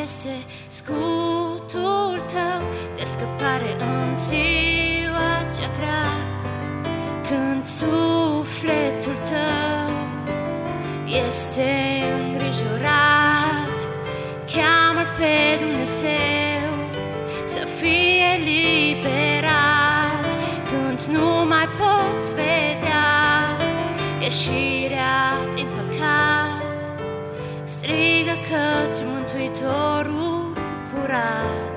este scutul tău de scăpare în ziua cea grea. Când sufletul tău este îngrijorat, cheamă-L pe Dumnezeu să fie eliberat. Când nu mai poți vedea ieșirea din păcat, strigă către Mântuitorul curat.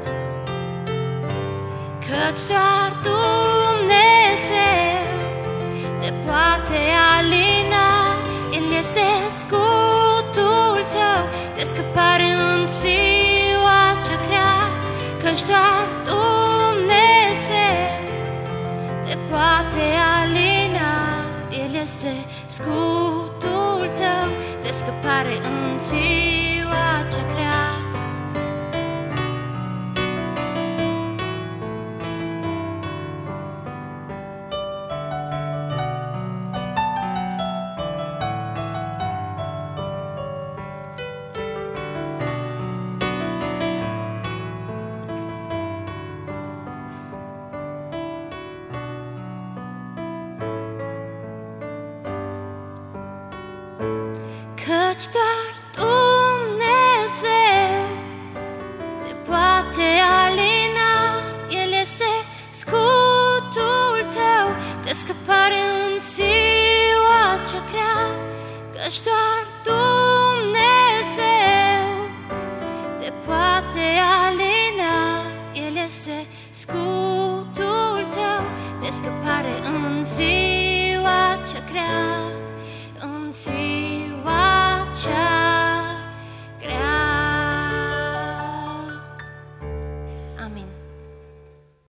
Căci doar Dumnezeu te poate alina, El este scutul tău de scăpare în ziua cea grea. Căci doar Dumnezeu te poate alina, El este scutul tău de scăpare în ziua cea grea. Căci doar Dumnezeu te poate alina, El este scutul tău de scăpare în ziua cea grea. Căci doar Dumnezeu te poate alina, El este scutul tău de scăpare în ziua cea grea.